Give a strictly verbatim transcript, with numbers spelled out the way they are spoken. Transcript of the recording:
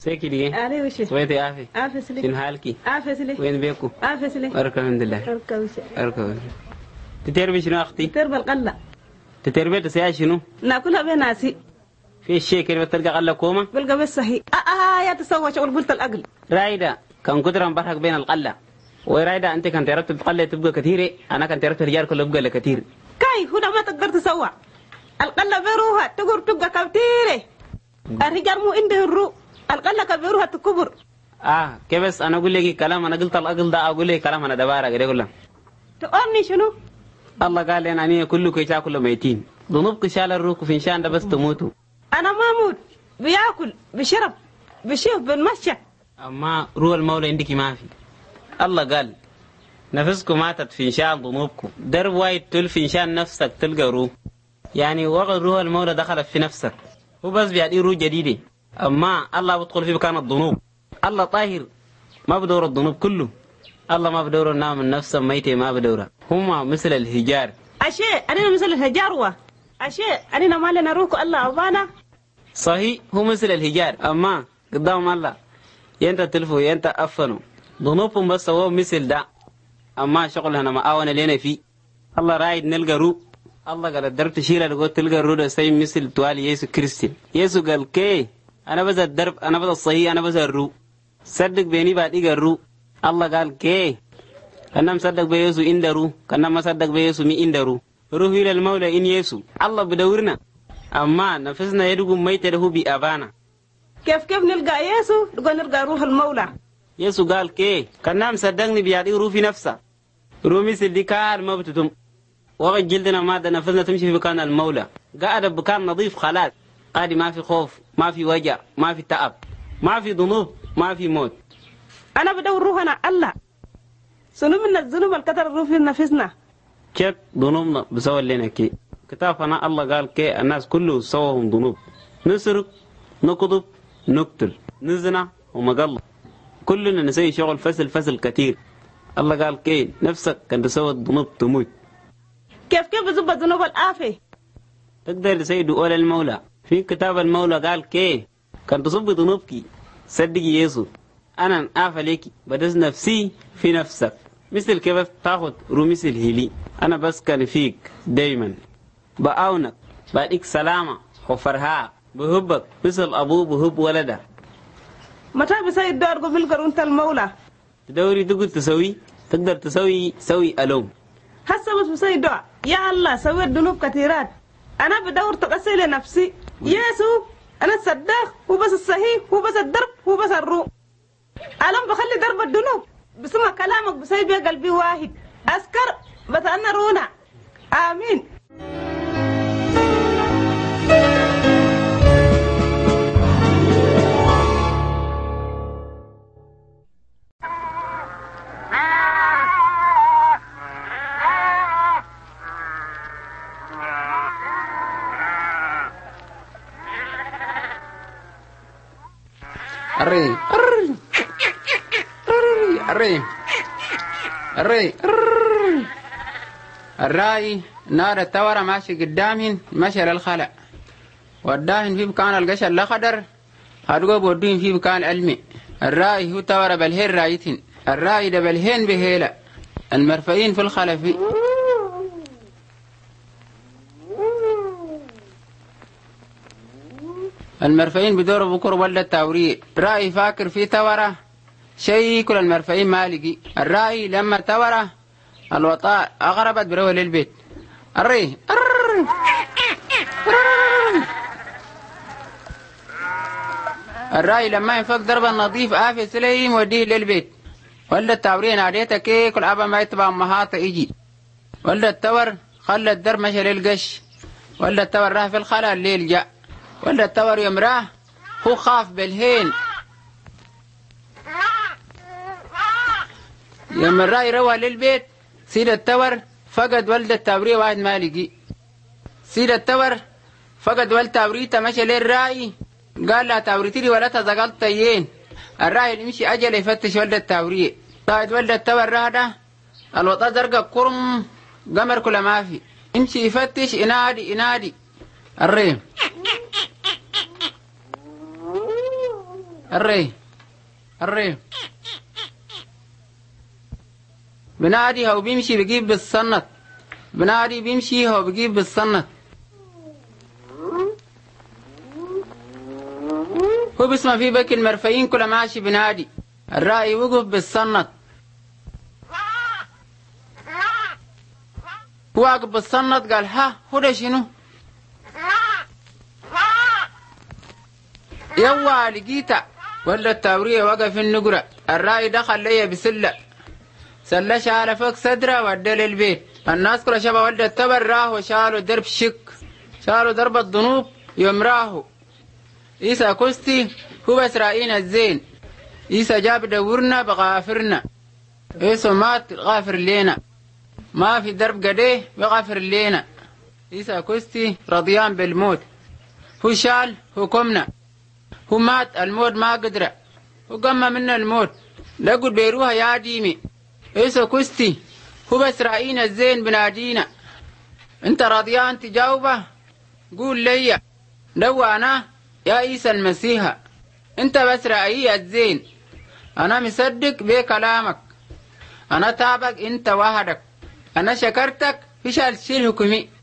سيكي دي علي وشي سويتي عافي عافية سلي شنو حالك عافية سلي وين بيكو عافية سلي أركب الحمد لله أركب وشي أركب تتربي شنو أختي تربى القلة تتربي تسيا شنو ناكلها بناسي في الشيء كلمة تلقى قلة كومة بلقى بس صحيح آه آه يا تسوى شغل قلت الأقل رايدة كان قدرا برهق بين القلة ورايدة أنت كان ترتب قلة تبقى كثيرة أنا كان ترتب الرجال كله يبقى كثير كاي هنا ما تقدر تسوى القلة بيروها تقدر تبقى كثيرة الرجال مو عنده الرو القلة كبيروها تكبر آه كيف بس أنا أقول لك كلام أنا قلت الأقل ده أقول لك كلام أنا دبارة كده كله تقولني شنو الله قال لنا أني كله كيشا كله ميتين ذنوبك شال الروك في إنشان ده بس تموتوا أنا ما أموت بياكل بشرب بشيف بالمشي أما روح المولى عندك ما في الله قال نفسكم ماتت في إنشان ذنوبكم درب وايد تل في إنشان نفسك تلقى روح يعني وقت روح المولى دخلت في نفسك هو بس بيعطي روح جديدة أما الله بدخل في مكان الذنوب الله طاهر ما بدور الذنوب كله الله ما بدور النام النفس ميتة ما بدورها هما مثل الهجار أشياء أنا مثل الهجار أشياء أنا ما لنا روح الله أبانا صحيح هو مثل الهجار أما قدام الله ينت تلفو ينت أفنو ذنوبهم بس هو مثل ده أما شغل أنا ما أوانا لنا فيه الله رايد نلقى روح الله قال الدرب تشيله لقول تلقى الروح ده سي مثل توالي يسوع كريستين يسوع قال كي أنا بس الدرب أنا بس الصحيح أنا بس الروح صدق بيني بعد إيجا الروح الله قال كي أنا مصدق بيسوع إن درو كنا ما صدق بيسوع مي إن درو روح إلى المولى إن يسوع الله بدورنا أما نفسنا يدعو ميت له بأبانا كيف كيف نلقى يسوع نقول نلقى روح المولى يسوع قال كي كنا مصدقني بيعطي روح في نفسه روح مثل دي كار ما بتتم وقت جلدنا ما ده نفسنا تمشي في مكان المولى قاعد بكان نظيف خلاص قاعد ما في خوف ما في وجع ما في تعب ما في ذنوب ما في موت أنا بدور روحنا الله سنو من الذنوب الكتر الروح في نفسنا كيف ذنوبنا بسوى لنا كي كتابنا الله قال كي الناس كله سوهم ذنوب نسرق نقضب نقتل نزنا ومقلب كلنا نسوي شغل فسل فسل كثير الله قال كي نفسك كان تسوي الذنوب تموت كيف كيف بزب الذنوب الآفة تقدر تسوي دؤول المولى في كتاب المولى قال كي كان تصب ذنوبك صدقي يسوع أنا آفة ليكي بدز نفسي في نفسك مثل كيف تاخد رو مثل هيلي أنا بس كان فيك دايما بأونك بعدك سلامة وفرها بحبك مثل أبوه بحب ولده متى بسوي الدور قبل قرونة المولى تدوري تقول تسوي تقدر تسوي سوي ألوم هسه بس بسوي دور يا الله سويت ذنوب كثيرات أنا بدور تقصي لنفسي يسوع أنا صدق هو بس الصحيح هو بس الدرب هو بس الروح ألم بخلي درب الذنوب بسمع كلامك بسوي بيه قلبي واحد أذكر بتأنى رونا آمين الري الري الري الراي نار التورة ماشي قدامهن مشى للخلق وداهن في مكان القشر الأخضر هرقوا بودين في مكان علمي الراي هو تورة بالهين رايتين الراي ده بالهين بهيلة المرفئين في الخلف المرفئين بدور بكر ولا التوريه راي فاكر في تورة شيء كل المرفئين مالقي الراي لما تورة الوطاء أغربت بروه للبيت الري الراي لما ينفق ضربا نظيف آفي سليم وديه للبيت ولا التوريه ناديتك كي كل أبا ما يتبع مهاطة يجي ولا التور خلى الدرب مشى للقش ولا التور راه في الخلا الليل جاء ولا التور يمراه هو خاف بالهين يوم الراي روى للبيت سيد التور فقد ولد التوريه واحد مالقي سيد التور فقد ولد توريته مشى للراي قال لا توريتي ولا تزقلت تيين الراي يمشي أجل يفتش ولد التوريه قاعد ولد التور راده الوطا زرقا كرم قمر كل ما في يمشي يفتش ينادي ينادي الري الري الري بنادي هو بيمشي بيجيب بالصنت بنادي بيمشي هو بيجيب بالصنت هو بسمع في بك المرفعين كل ماشي بنادي الرأي وقف بالصنت هو واقف بالصنت قال ها هو ده شنو يوا لقيتا ولا التاورية وقف النقرة الرأي دخل لي بسلة سلة شال فوق صدره ودى للبيت الناس كل شبه ولد التبر راه وشالوا درب شك شالوا درب الذنوب يوم راهو إيسا كستي هو بس رأينا الزين إيسا جاب دورنا بغافرنا إيسا مات غافر لينا ما في درب قديه بغافر لينا إيسا كستي رضيان بالموت هو شال حكمنا هو مات الموت ما قدر هو قم من الموت لقد بيروها يا ديمي إيسا كستي هو بس رأينا الزين بنادينا انت رضيان تجاوبه قول لي لو أنا يا عيسى المسيح انت بس رأيي الزين انا مصدق بكلامك انا تابك انت وحدك انا شكرتك في شال الحكمي